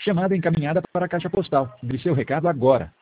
Chamada encaminhada para a caixa postal. Envie seu recado agora.